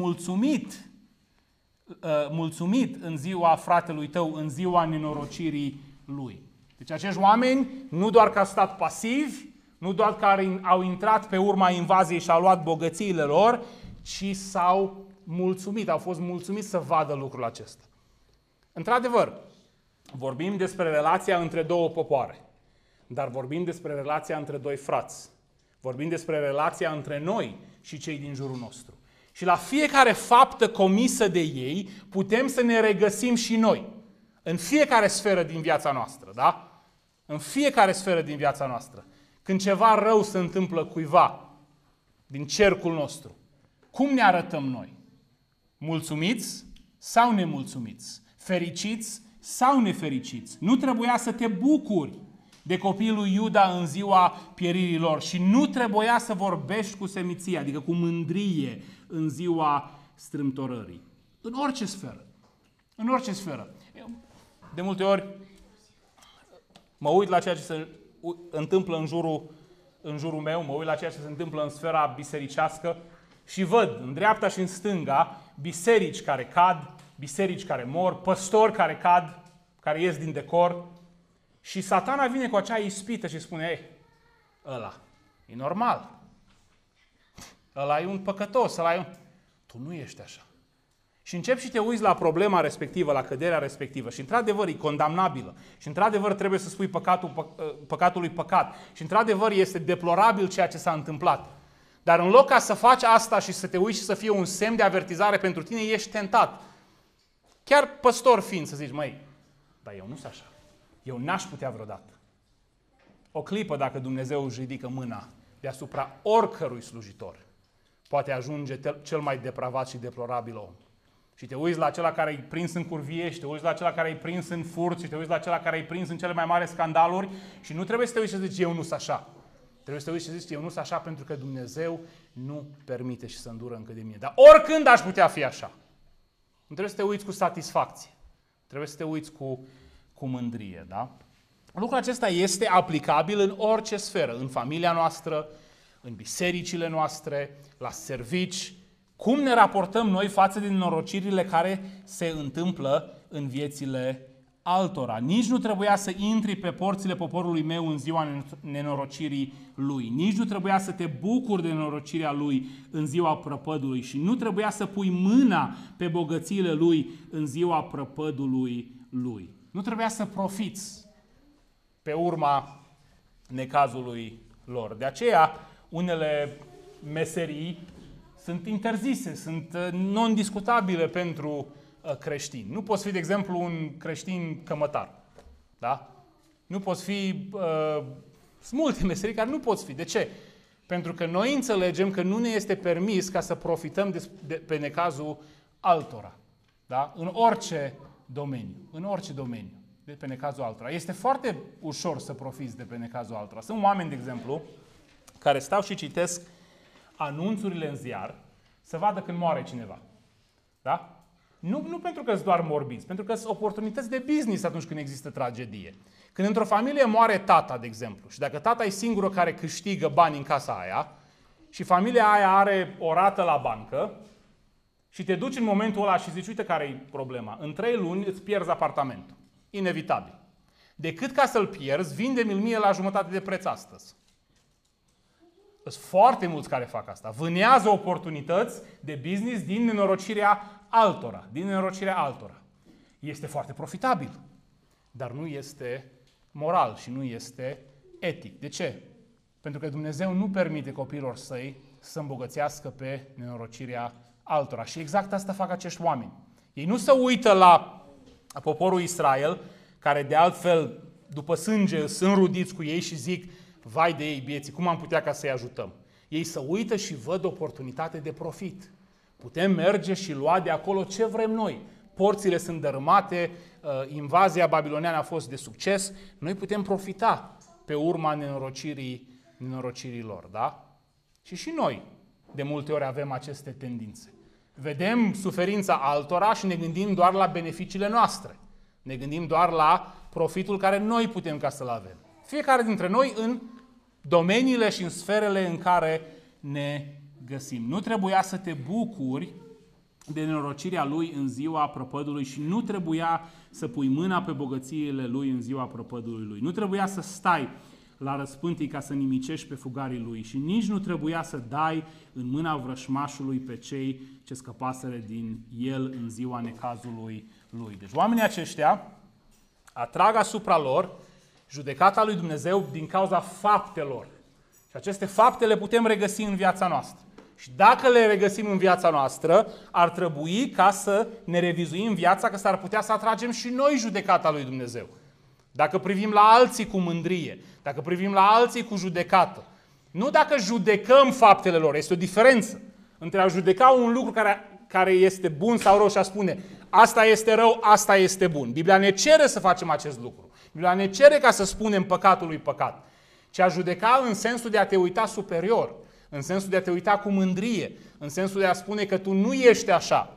mulțumit în ziua fratelui tău, în ziua nenorocirii lui. Deci acești oameni nu doar că au stat pasivi, nu doar că au intrat pe urma invaziei și au luat bogățiile lor, ci s-au mulțumit, au fost mulțumiți să vadă lucrul acesta. Într-adevăr, vorbim despre relația între două popoare, dar vorbim despre relația între doi frați. Vorbim despre relația între noi și cei din jurul nostru. Și la fiecare faptă comisă de ei putem să ne regăsim și noi. În fiecare sferă din viața noastră, da? În fiecare sferă din viața noastră. Când ceva rău se întâmplă cuiva din cercul nostru, cum ne arătăm noi? Mulțumiți sau nemulțumiți? Fericiți sau nefericiți? Nu trebuia să te bucuri de copiii lui Iuda în ziua pieririi lor și nu trebuia să vorbești cu seminție, adică cu mândrie în ziua strâmtorării. În orice sferă. În orice sferă. De multe ori mă uit la ceea ce se întâmplă în jurul meu, mă uit la ceea ce se întâmplă în sfera bisericească și văd în dreapta și în stânga biserici care cad, biserici care mor, păstori care cad, care ies din decor. Și Satana vine cu acea ispită și spune, ei, ăla e normal. Ăla e un păcătos, ăla e un... Tu nu ești așa. Și începi și te uiți la problema respectivă, la căderea respectivă și într-adevăr e condamnabilă. Și într-adevăr trebuie să spui păcatului păcat. Și într-adevăr este deplorabil ceea ce s-a întâmplat. Dar în loc ca să faci asta și să te uiți și să fie un semn de avertizare pentru tine, ești tentat. Chiar păstor fiind să zici, măi, dar eu nu sunt așa. Eu n-aș putea vreodată. O clipă dacă Dumnezeu își ridică mâna deasupra oricărui slujitor, poate ajunge cel mai depravat și deplorabil om. Și te uiți la acela care e prins în curvie, și te uiți la acela care e prins în furt, și te uiți la acela care e prins în cele mai mari scandaluri și nu trebuie să te uiți și să zici, eu nu sunt așa. Trebuie să te uiți și să zici, eu nu sunt așa pentru că Dumnezeu nu permite și să îndură încă de mine. Dar oricând aș putea fi așa. Nu trebuie să te uiți cu satisfacție. Trebuie să te uiți cu mândrie, da? Lucrul acesta este aplicabil în orice sferă, în familia noastră, în bisericile noastre, la servici. Cum ne raportăm noi față de nenorocirile care se întâmplă în viețile altora? Nici nu trebuia să intri pe porțile poporului meu în ziua nenorocirii lui. Nici nu trebuia să te bucuri de nenorocirea lui în ziua prăpădului și nu trebuia să pui mâna pe bogățiile lui în ziua prăpădului lui. Nu trebuia să profiți pe urma necazului lor. De aceea, unele meserii sunt interzise, sunt non-discutabile pentru creștini. Nu poți fi, de exemplu, un creștin cămătar. Da? Nu poți fi... sunt multe meserii care nu poți fi. De ce? Pentru că noi înțelegem că nu ne este permis ca să profităm pe necazul altora. Da? În orice domeniu. În orice domeniu. De pe necazul altora. Este foarte ușor să profiți de pe necazul altora. Sunt oameni, de exemplu, care stau și citesc anunțurile în ziar să vadă când moare cineva. Da? Nu pentru că sunt doar morbiți, pentru că sunt oportunități de business atunci când există tragedie. Când într-o familie moare tata, de exemplu, și dacă tata e singurul care câștigă bani în casa aia și familia aia are o rată la bancă și te duci în momentul ăla și zici, uite care e problema, în 3 luni îți pierzi apartamentul. Inevitabil. Decât ca să-l pierzi, vinde-mi-l mie la jumătate de preț astăzi. Sunt foarte mulți care fac asta. Vânează oportunități de business din nenorocirea altora. Este foarte profitabil, dar nu este moral și nu este etic. De ce? Pentru că Dumnezeu nu permite copiilor săi să îmbogățească pe nenorocirea altora. Și exact asta fac acești oameni. Ei nu se uită la poporul Israel, care de altfel, după sânge, sunt rudiți cu ei și zic, vai de ei bieții, cum am putea ca să-i ajutăm? Ei se uită și văd oportunitate de profit. Putem merge și lua de acolo ce vrem noi. Porțile sunt dărâmate, invazia babiloniană a fost de succes, noi putem profita pe urma nenorocirii lor, da? Și noi de multe ori avem aceste tendințe. Vedem suferința altora și ne gândim doar la beneficiile noastre. Ne gândim doar la profitul care noi putem ca să-l avem. Fiecare dintre noi în domeniile și în sferele în care ne găsim. Nu trebuia să te bucuri de nenorocirea lui în ziua prăpădului și nu trebuia să pui mâna pe bogățiile lui în ziua prăpădului lui. Nu trebuia să stai la răspântii ca să nimicești pe fugarii lui și nici nu trebuia să dai în mâna vrășmașului pe cei ce scăpaseră din el în ziua necazului lui. Deci oamenii aceștia atrag asupra lor judecata lui Dumnezeu din cauza faptelor. Și aceste fapte le putem regăsi în viața noastră. Și dacă le regăsim în viața noastră, ar trebui ca să ne revizuim viața, că s-ar putea să atragem și noi judecata lui Dumnezeu. Dacă privim la alții cu mândrie, dacă privim la alții cu judecată, nu dacă judecăm faptele lor, este o diferență între a judeca un lucru care este bun sau rău și a spune asta este rău, asta este bun. Biblia ne cere să facem acest lucru. Biblia ne cere ca să spunem păcatul lui păcat. Ci a judeca în sensul de a te uita superior, în sensul de a te uita cu mândrie, în sensul de a spune că tu nu ești așa.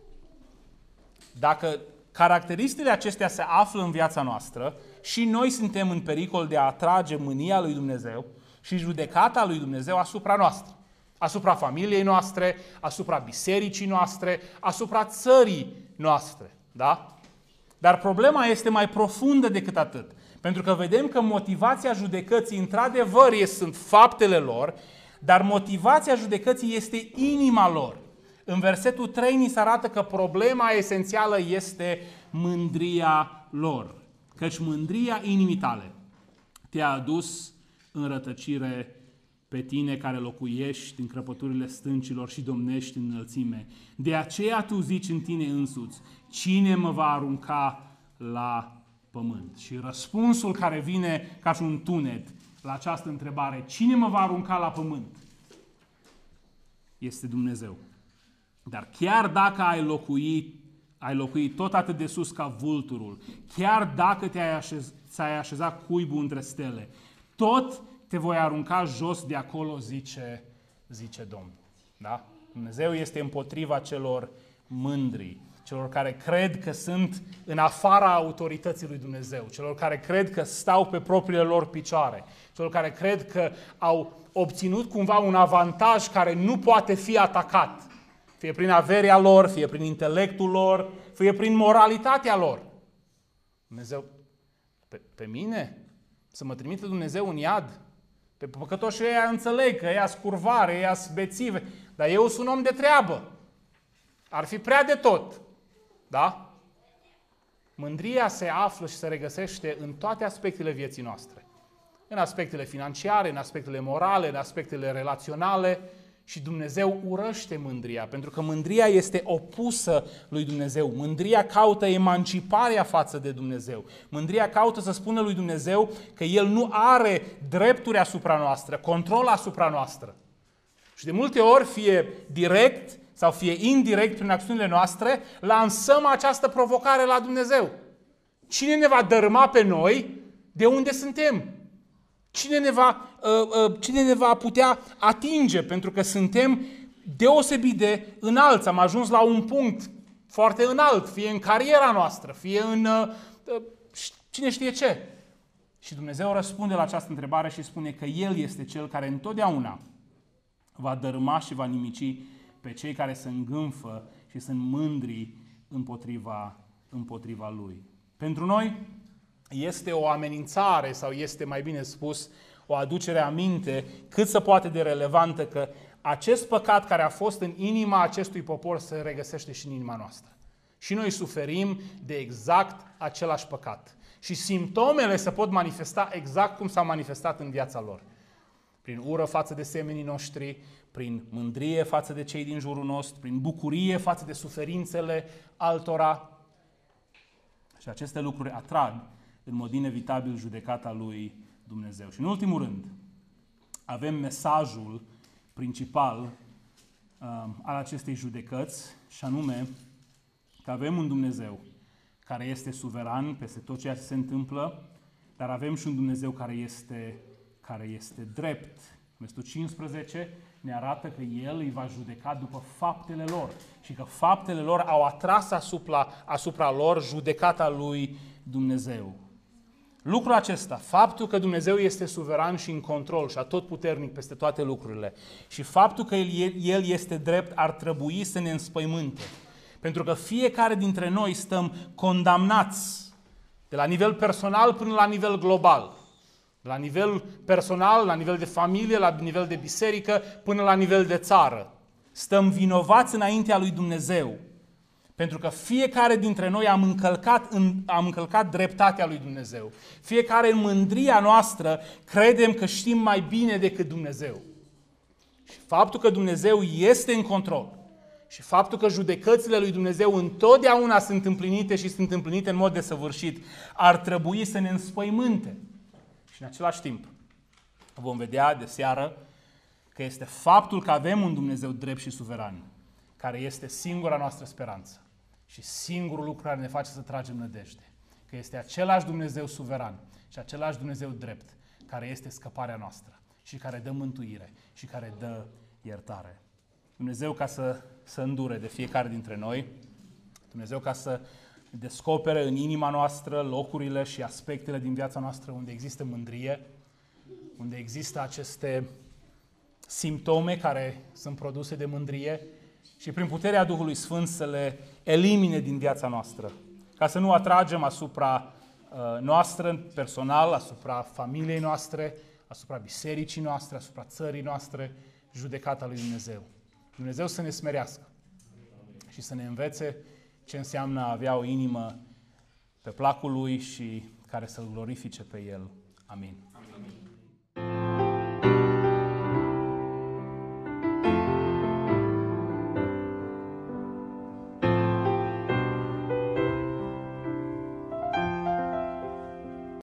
Dacă caracteristicile acestea se află în viața noastră și noi suntem în pericol de a atrage mânia lui Dumnezeu și judecata lui Dumnezeu asupra noastră, asupra familiei noastre, asupra bisericii noastre, asupra țării noastre. Da? Dar problema este mai profundă decât atât. Pentru că vedem că motivația judecății, într-adevăr, sunt faptele lor, dar motivația judecății este inima lor. În versetul 3 ni se arată că problema esențială este mândria lor. Căci mândria inimii tale te-a adus în rătăcire pe tine care locuiești în crăpăturile stâncilor și domnești în înălțime. De aceea tu zici în tine însuți, cine mă va arunca la pământ? Și răspunsul care vine ca și un tunet la această întrebare, cine mă va arunca la pământ? Este Dumnezeu. Dar chiar dacă ai locuit tot atât de sus ca vulturul, chiar dacă ți-ai așezat cuibul între stele, tot te voi arunca jos de acolo, zice Domnul. Da? Dumnezeu este împotriva celor mândri, celor care cred că sunt în afara autorității lui Dumnezeu, celor care cred că stau pe propriile lor picioare, celor care cred că au obținut cumva un avantaj care nu poate fi atacat, fie prin averea lor, fie prin intelectul lor, fie prin moralitatea lor. Dumnezeu, pe mine? Să mă trimite Dumnezeu în iad? Pe păcătoșii ăia înțeleg că ăia scurvare, ăia bețive, dar eu sunt om de treabă. Ar fi prea de tot. Da? Mândria se află și se regăsește în toate aspectele vieții noastre. În aspectele financiare, în aspectele morale, în aspectele relaționale. Și Dumnezeu urăște mândria, pentru că mândria este opusă lui Dumnezeu. Mândria caută emanciparea față de Dumnezeu. Mândria caută să spună lui Dumnezeu că El nu are drepturi asupra noastră, control asupra noastră. Și de multe ori, fie direct sau fie indirect prin acțiunile noastre, lansăm această provocare la Dumnezeu. Cine ne va dărâma pe noi de unde suntem? Cine ne va putea atinge? Pentru că suntem deosebit de înalți. Am ajuns la un punct foarte înalt, fie în cariera noastră, fie în cine știe ce. Și Dumnezeu răspunde la această întrebare și spune că El este Cel care întotdeauna va dărâma și va nimici pe cei care se îngânfă și sunt mândri împotriva Lui. Pentru noi este o amenințare sau este, mai bine spus, o aducere aminte cât se poate de relevantă că acest păcat care a fost în inima acestui popor se regăsește și în inima noastră. Și noi suferim de exact același păcat. Și simptomele se pot manifesta exact cum s-au manifestat în viața lor. Prin ură față de semenii noștri, prin mândrie față de cei din jurul nostru, prin bucurie față de suferințele altora. Și aceste lucruri atrag în mod inevitabil judecata lui Dumnezeu. Și în ultimul rând, avem mesajul principal al acestei judecăți, și anume că avem un Dumnezeu care este suveran peste tot ceea ce se întâmplă, dar avem și un Dumnezeu care este drept. Versetul 15 ne arată că El îi va judeca după faptele lor și că faptele lor au atras asupra lor judecata lui Dumnezeu. Lucrul acesta, faptul că Dumnezeu este suveran și în control și atotputernic peste toate lucrurile și faptul că El este drept ar trebui să ne înspăimânte. Pentru că fiecare dintre noi stăm condamnați de la nivel personal până la nivel global. La nivel personal, la nivel de familie, la nivel de biserică, până la nivel de țară. Stăm înaintea lui Dumnezeu. Pentru că fiecare dintre noi am încălcat dreptatea lui Dumnezeu. Fiecare în mândria noastră credem că știm mai bine decât Dumnezeu. Și faptul că Dumnezeu este în control și faptul că judecățile lui Dumnezeu întotdeauna sunt împlinite și sunt împlinite în mod desăvârșit, ar trebui să ne înspăimânte. Și în același timp vom vedea de seară că este faptul că avem un Dumnezeu drept și suveran, care este singura noastră speranță și singurul lucru care ne face să tragem nădejde. Că este același Dumnezeu suveran și același Dumnezeu drept, care este scăparea noastră și care dă mântuire și care dă iertare. Dumnezeu ca să îndure de fiecare dintre noi, Dumnezeu ca să descopere în inima noastră locurile și aspectele din viața noastră unde există mândrie, unde există aceste simptome care sunt produse de mândrie și prin puterea Duhului Sfânt să le elimine din viața noastră, ca să nu atragem asupra noastră personal, asupra familiei noastre, asupra bisericii noastre, asupra țării noastre, judecata lui Dumnezeu. Dumnezeu să ne smerească și să ne învețe ce înseamnă a avea o inimă pe placul Lui și care să-L glorifice pe El. Amin.